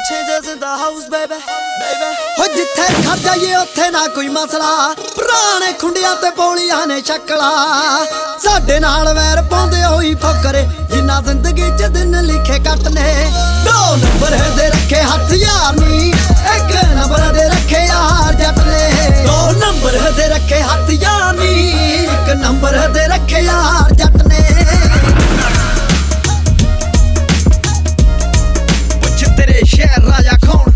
changes in the house, baby, baby। ਹੋ ਜਿੱਥੇ ਖੜ ਜਾਈਏ ਉੱਥੇ ਨਾ ਕੋਈ ਮਸਲਾ, ਪੁਰਾਣੇ ਖੁੰਡਿਆਂ ਤੇ ਪੌਲੀਆਂ ਨੇ ਸ਼ਕਲਾ। ਸਾਡੇ ਨਾਲ ਵੈਰ ਪਾਉਂਦੇ ਹੋਈ ਫੋਕਰੇ, ਜਿੰਨਾ ਜ਼ਿੰਦਗੀ 'ਚ ਦਿਨ ਲਿਖੇ ਕੱਟ ਨੇ। 2 ਨੰਬਰ ਦੇ ਰੱਖੇ ਹੱਥ ਯਾਰ ਨੀ, 1 ਨੰਬਰ ਦੇ ਰੱਖੇ ਯਾਰ ਜੱਟ ਨੇ। 2 ਨੰਬਰ ਦੇ ਰੱਖੇ ਹੱਥ ਯਾਰ ਨੀ, 1 ਨੰਬਰ ਦੇ ਰੱਖੇ ਯਾਰ ਜੱਟ ਨੇ। तेरे शहर राजा कौन?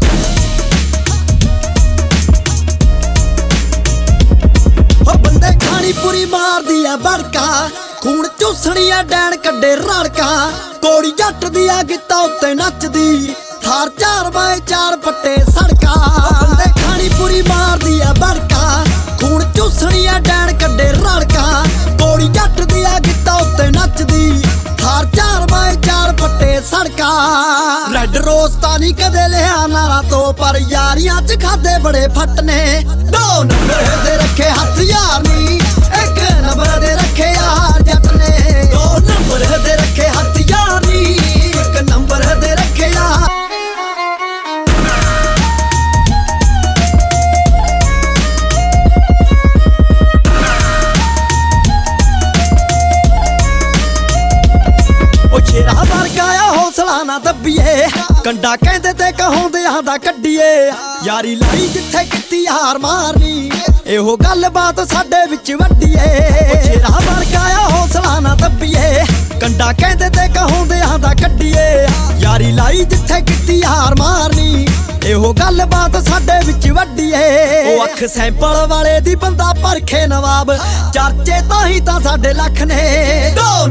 हो बंदे खानी पूरी मार दिया बड़का, खून चूसनिया डैन कड्डे रड़का। कोड़ी जट दिया गीता उत्ते नचदी, थार 4x4 पट्टे सड़का। बंदे खानी पूरी मार दिया बड़का, खून चूसनिया डैन कड्डे रड़का। कोड़ी जट दिया गीता उत्ते नचदी, थार 4x4 पट्टे सड़का। रेड रोज ता नहीं कदे लिया नारा तो, पर यारियां च खादे बड़े फट ने। 2 नंबर दे रखे हथ यार नी, 1 नंबर दे रखे यार जट ने। 2 नंबर दे रखे हथ यार नी, 1 नंबर दे रखे यार। शेरा वर्गा आ हौसला ना दब्बीए, कंडा कहंदे ते कहाउंदियां दा कड्डीए। यारी लाई जिथे कित्ती हार मारनी, एहो गल बात साडे विच वड्डीए। शेरा वर्गा आ हौसला ना दब्बीए, कंडा कहंदे ते कहाउंदियां दा कड्डीए। यारी लाई जिथे कित्ती हार मारनी, एहो गल बात साडे विच वड्डीए। ओ अख सैंपल वाले दी बंदा परखे नवाब, चर्चे तां ही तां साडे लख ने। 2